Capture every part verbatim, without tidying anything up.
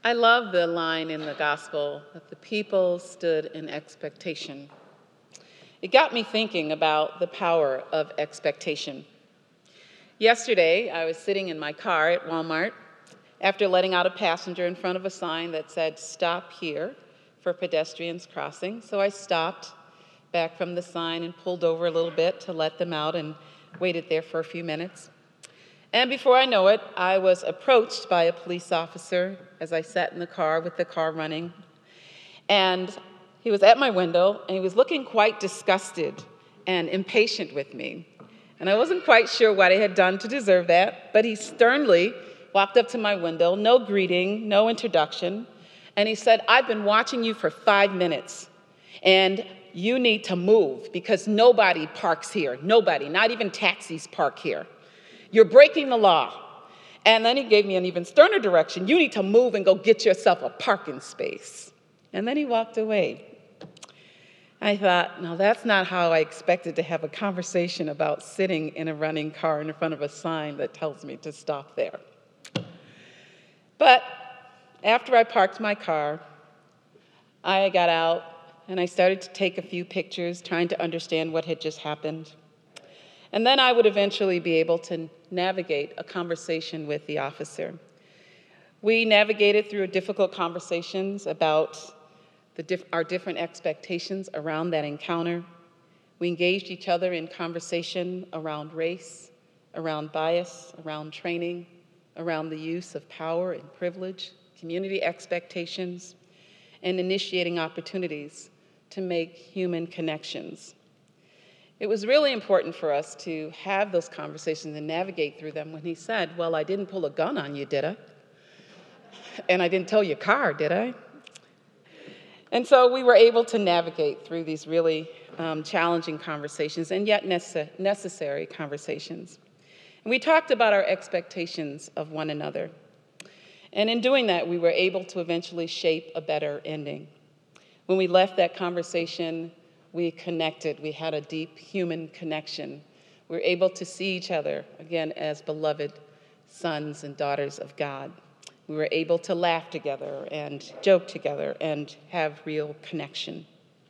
I love the line in the gospel that the people stood in expectation. It got me thinking about the power of expectation. Yesterday, I was sitting in my car at Walmart after letting out a passenger in front of a sign that said, "Stop here for pedestrians crossing." So I stopped back from the sign and pulled over a little bit to let them out and waited there for a few minutes. And before I know it, I was approached by a police officer as I sat in the car with the car running. And he was at my window, and he was looking quite disgusted and impatient with me. And I wasn't quite sure what I had done to deserve that, but he sternly walked up to my window, no greeting, no introduction, and he said, "I've been watching you for five minutes, and you need to move because nobody parks here. Nobody, not even taxis park here. You're breaking the law." And then he gave me an even sterner direction. "You need to move and go get yourself a parking space." And then he walked away. I thought, no, that's not how I expected to have a conversation about sitting in a running car in front of a sign that tells me to stop there. But after I parked my car, I got out and I started to take a few pictures, trying to understand what had just happened. And then I would eventually be able to navigate a conversation with the officer. We navigated through difficult conversations about the diff- our different expectations around that encounter. We engaged each other in conversation around race, around bias, around training, around the use of power and privilege, community expectations, and initiating opportunities to make human connections. It was really important for us to have those conversations and navigate through them when he said, "Well, I didn't pull a gun on you, did I? And I didn't tow your car, did I?" And so we were able to navigate through these really um, challenging conversations and yet nece- necessary conversations. And we talked about our expectations of one another. And in doing that, we were able to eventually shape a better ending. When we left that conversation, we connected. We had a deep human connection. We were able to see each other, again, as beloved sons and daughters of God. We were able to laugh together and joke together and have real connection.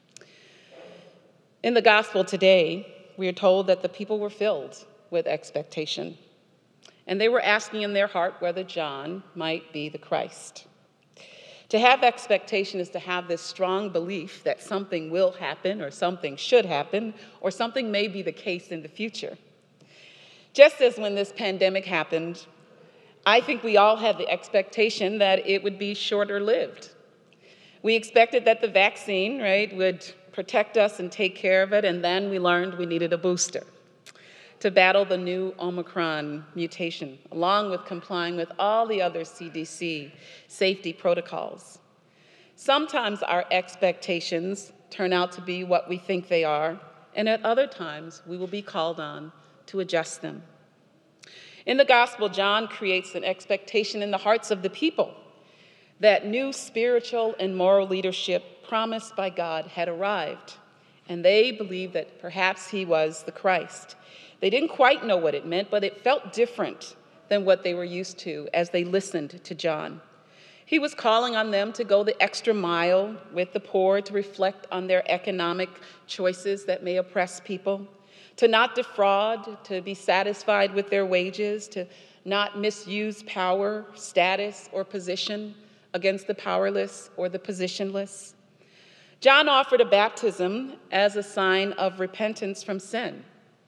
In the gospel today, we are told that the people were filled with expectation, and they were asking in their heart whether John might be the Christ. To have expectation is to have this strong belief that something will happen or something should happen or something may be the case in the future. Just as when this pandemic happened, I think we all had the expectation that it would be shorter lived. We expected that the vaccine, right, would protect us and take care of it, and then we learned we needed a booster to battle the new Omicron mutation, along with complying with all the other C D C safety protocols. Sometimes our expectations turn out to be what we think they are, and at other times we will be called on to adjust them. In the gospel, John creates an expectation in the hearts of the people that new spiritual and moral leadership promised by God had arrived, and they believed that perhaps he was the Christ. They didn't quite know what it meant, but it felt different than what they were used to as they listened to John. He was calling on them to go the extra mile with the poor, to reflect on their economic choices that may oppress people, to not defraud, to be satisfied with their wages, to not misuse power, status, or position against the powerless or the positionless. John offered a baptism as a sign of repentance from sin.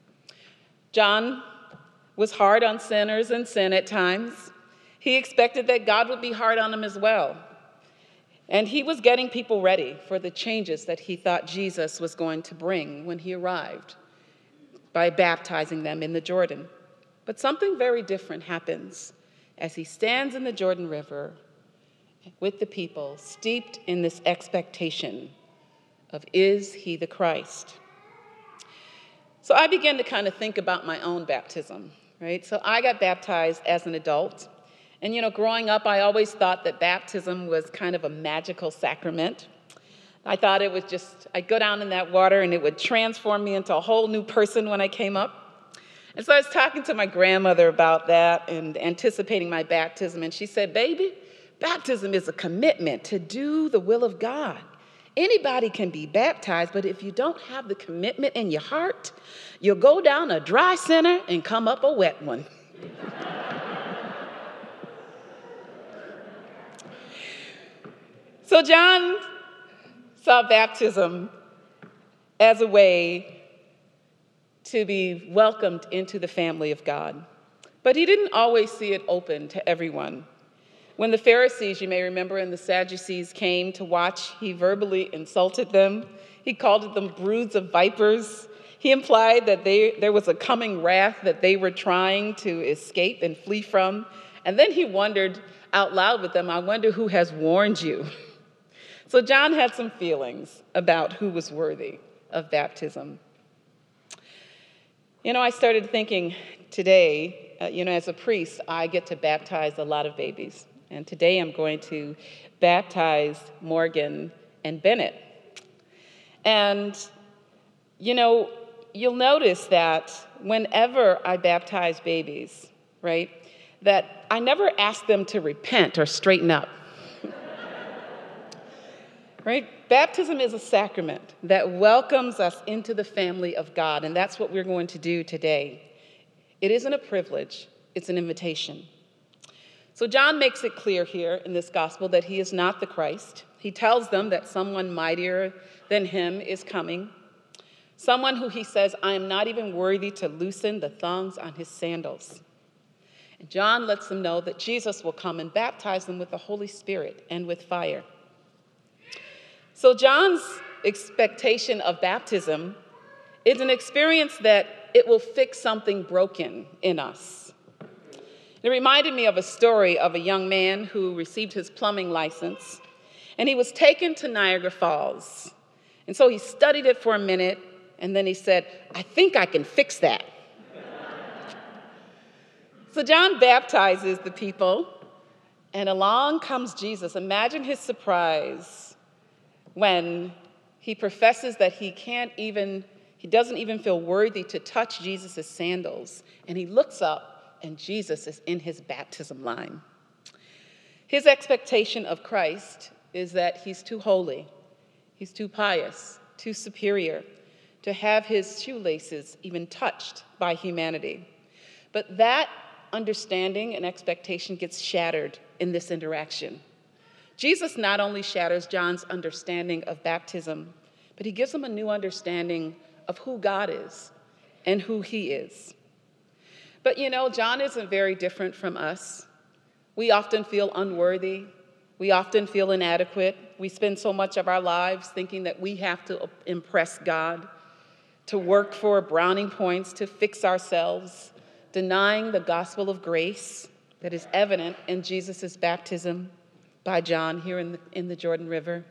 John was hard on sinners and sin at times. He expected that God would be hard on him as well. And he was getting people ready for the changes that he thought Jesus was going to bring when he arrived by baptizing them in the Jordan. But something very different happens as he stands in the Jordan River with the people, steeped in this expectation of, is he the Christ? So I began to kind of think about my own baptism, right? So I got baptized as an adult. And, you know, growing up, I always thought that baptism was kind of a magical sacrament. I thought it was just, I'd go down in that water and it would transform me into a whole new person when I came up. And so I was talking to my grandmother about that and anticipating my baptism, and she said, "Baby, Baptism is a commitment to do the will of God. Anybody can be baptized, but if you don't have the commitment in your heart, you'll go down a dry center and come up a wet one. So John saw baptism as a way to be welcomed into the family of God. But he didn't always see it open to everyone. When the Pharisees, you may remember, and the Sadducees came to watch, he verbally insulted them. He called them broods of vipers. He implied that they, there was a coming wrath that they were trying to escape and flee from. And then he wondered out loud with them, I wonder who has warned you. So John had some feelings about who was worthy of baptism. You know, I started thinking today, uh, you know, as a priest, I get to baptize a lot of babies. And today I'm going to baptize Morgan and Bennett. And, you know, you'll notice that whenever I baptize babies, right, that I never ask them to repent or straighten up. Right? Baptism is a sacrament that welcomes us into the family of God, and that's what we're going to do today. It isn't a privilege, it's an invitation. So John makes it clear here in this gospel that he is not the Christ. He tells them that someone mightier than him is coming, someone who he says, I am not even worthy to loosen the thongs on his sandals. And John lets them know that Jesus will come and baptize them with the Holy Spirit and with fire. So John's expectation of baptism is an experience that it will fix something broken in us. It reminded me of a story of a young man who received his plumbing license, and he was taken to Niagara Falls. And so he studied it for a minute, and then he said, I think I can fix that. So John baptizes the people, and along comes Jesus. Imagine his surprise when he professes that he can't even, he doesn't even feel worthy to touch Jesus' sandals. And he looks up, and Jesus is in his baptism line. His expectation of Christ is that he's too holy, he's too pious, too superior to have his shoelaces even touched by humanity. But that understanding and expectation gets shattered in this interaction. Jesus not only shatters John's understanding of baptism, but he gives him a new understanding of who God is and who he is. But you know, John isn't very different from us. We often feel unworthy. We often feel inadequate. We spend so much of our lives thinking that we have to impress God, to work for brownie points, to fix ourselves, denying the gospel of grace that is evident in Jesus' baptism by John here in the, in the Jordan River.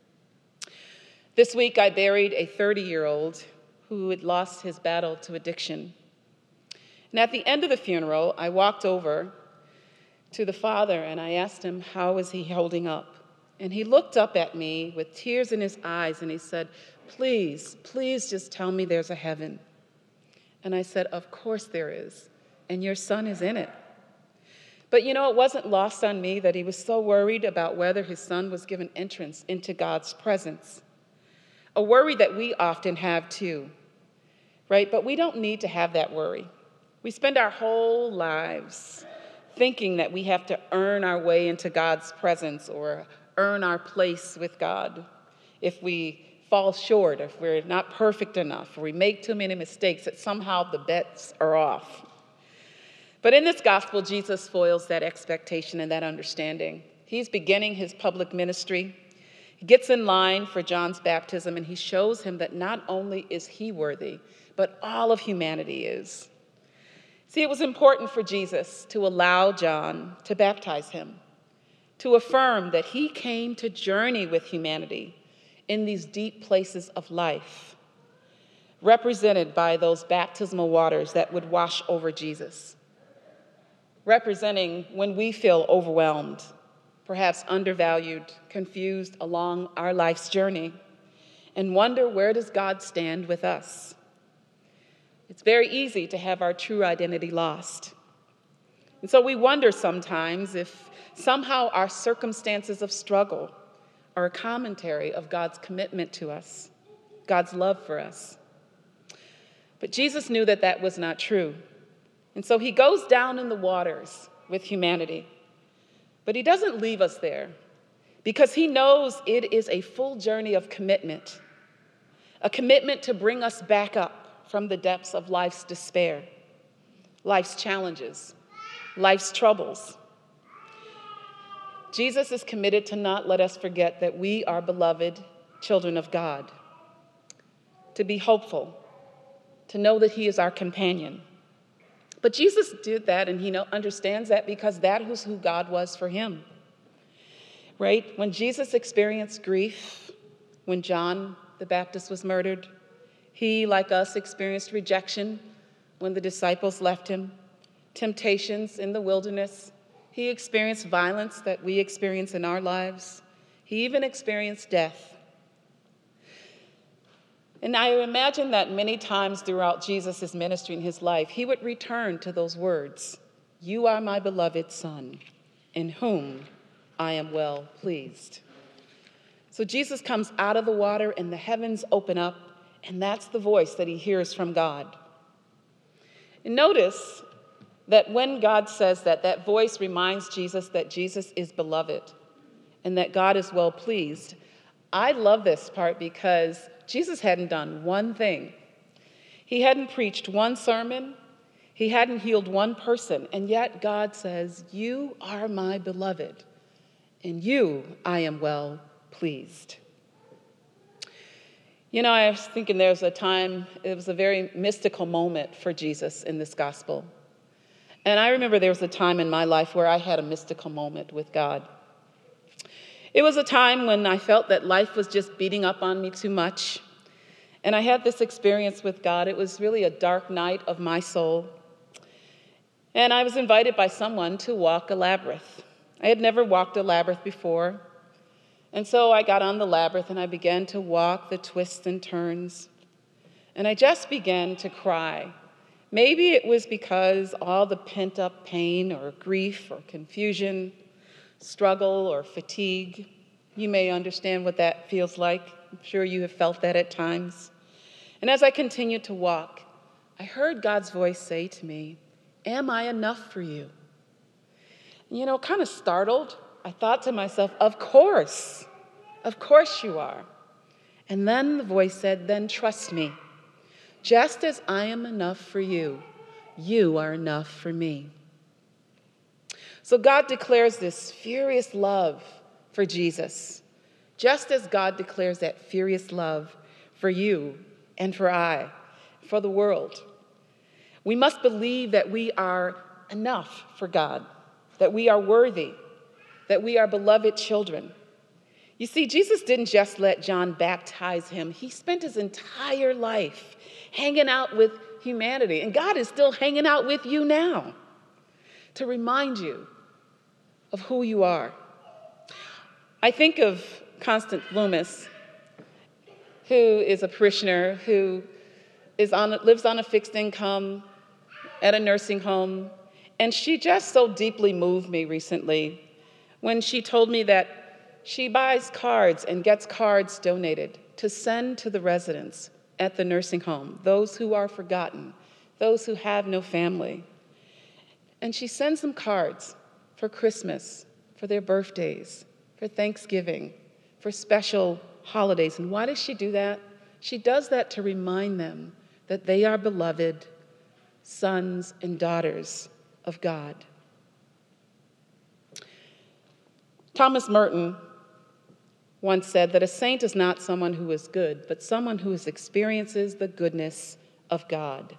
This week, I buried a thirty-year-old who had lost his battle to addiction. And at the end of the funeral, I walked over to the father and I asked him, how is he holding up? And he looked up at me with tears in his eyes and he said, please, please just tell me there's a heaven. And I said, of course there is, and your son is in it. But you know, it wasn't lost on me that he was so worried about whether his son was given entrance into God's presence. A worry that we often have too, right? But we don't need to have that worry. We spend our whole lives thinking that we have to earn our way into God's presence or earn our place with God. If we fall short, if we're not perfect enough, or we make too many mistakes, that somehow the bets are off. But in this gospel, Jesus foils that expectation and that understanding. He's beginning his public ministry. He gets in line for John's baptism, and he shows him that not only is he worthy, but all of humanity is. See, it was important for Jesus to allow John to baptize him, to affirm that he came to journey with humanity in these deep places of life, represented by those baptismal waters that would wash over Jesus, representing when we feel overwhelmed, perhaps undervalued, confused along our life's journey, and wonder, where does God stand with us? It's very easy to have our true identity lost. And so we wonder sometimes if somehow our circumstances of struggle are a commentary of God's commitment to us, God's love for us. But Jesus knew that that was not true. And so he goes down in the waters with humanity. But he doesn't leave us there because he knows it is a full journey of commitment, a commitment to bring us back up from the depths of life's despair, life's challenges, life's troubles. Jesus is committed to not let us forget that we are beloved children of God, to be hopeful, to know that he is our companion. But Jesus did that, and he know, understands that because that was who God was for him, right? When Jesus experienced grief, when John the Baptist was murdered, he, like us, experienced rejection when the disciples left him, temptations in the wilderness. He experienced violence that we experience in our lives. He even experienced death. And I imagine that many times throughout Jesus' ministry in his life, he would return to those words, "You are my beloved Son, in whom I am well pleased." So Jesus comes out of the water and the heavens open up, and that's the voice that he hears from God. And notice that when God says that, that voice reminds Jesus that Jesus is beloved and that God is well pleased. I love this part because Jesus hadn't done one thing. He hadn't preached one sermon. He hadn't healed one person. And yet God says, "You are my beloved, and you I am well pleased." You know, I was thinking there's a time, it was a very mystical moment for Jesus in this gospel. And I remember there was a time in my life where I had a mystical moment with God. It was a time when I felt that life was just beating up on me too much. And I had this experience with God. It was really a dark night of my soul. And I was invited by someone to walk a labyrinth. I had never walked a labyrinth before. And so I got on the labyrinth and I began to walk the twists and turns. And I just began to cry. Maybe it was because all the pent-up pain or grief or confusion, struggle or fatigue. You may understand what that feels like. I'm sure you have felt that at times. And as I continued to walk, I heard God's voice say to me, "Am I enough for you?" You know, kind of startled, I thought to myself, of course, of course you are. And then the voice said, "Then trust me. Just as I am enough for you, you are enough for me." So God declares this furious love for Jesus, just as God declares that furious love for you and for I, for the world. We must believe that we are enough for God, that we are worthy, that we are beloved children. You see, Jesus didn't just let John baptize him. He spent his entire life hanging out with humanity, and God is still hanging out with you now to remind you of who you are. I think of Constance Loomis, who is a parishioner who is on, lives on a fixed income at a nursing home, and she just so deeply moved me recently when she told me that she buys cards and gets cards donated to send to the residents at the nursing home, those who are forgotten, those who have no family. And she sends them cards for Christmas, for their birthdays, for Thanksgiving, for special holidays. And why does she do that? She does that to remind them that they are beloved sons and daughters of God. Thomas Merton once said that a saint is not someone who is good, but someone who experiences the goodness of God.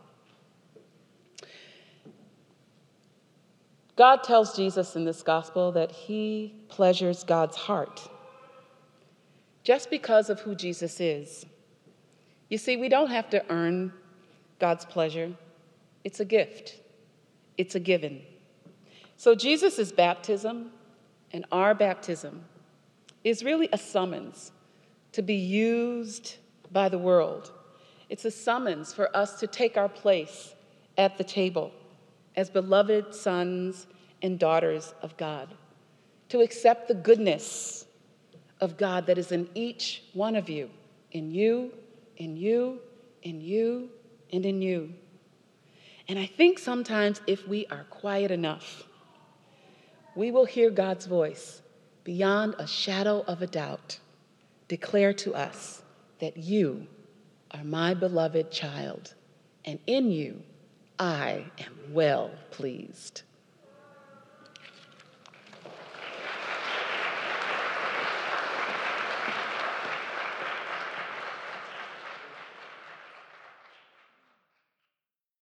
God tells Jesus in this gospel that he pleasures God's heart just because of who Jesus is. You see, we don't have to earn God's pleasure. It's a gift. It's a given. So Jesus' baptism and our baptism is really a summons to be used by the world. It's a summons for us to take our place at the table as beloved sons and daughters of God, to accept the goodness of God that is in each one of you, in you, in you, in you, and in you. And I think sometimes if we are quiet enough, we will hear God's voice beyond a shadow of a doubt declare to us that you are my beloved child, and in you I am well pleased.